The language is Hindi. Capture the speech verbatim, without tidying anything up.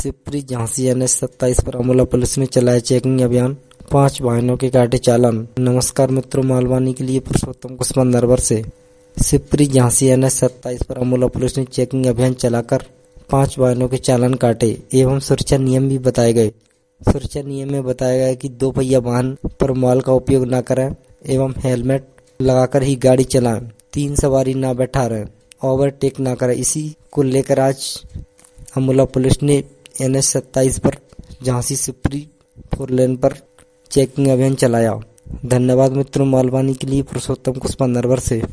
शिवपुरी झांसी एन एच सत्ताईस पर अमोला पुलिस ने चलाया चेकिंग अभियान, पांच वाहनों के काटे चालान। नमस्कार मित्रों, मालवानी के लिए पुरुषोत्तम कुसुम नरवर से। शिवपुरी झांसी एन एच सत्ताईस पर अमोला पुलिस ने चेकिंग अभियान चलाकर पांच वाहनों के चालान काटे एवं सुरक्षा नियम भी बताए गए। सुरक्षा नियम में बताया गया कि दो पहिया वाहन पर मोबाइल का उपयोग न करें एवं हेलमेट लगाकर ही गाड़ी चलाएं, तीन सवारी न बैठा रहें, ओवरटेक न करें। इसी को लेकर आज अमोला पुलिस ने एन एच सत्ताईस पर झांसी शिवपुरी फोर लेन पर चेकिंग अभियान चलाया। धन्यवाद मित्रों, मालवानी के लिए पुरुषोत्तम कुसुम नरवर से।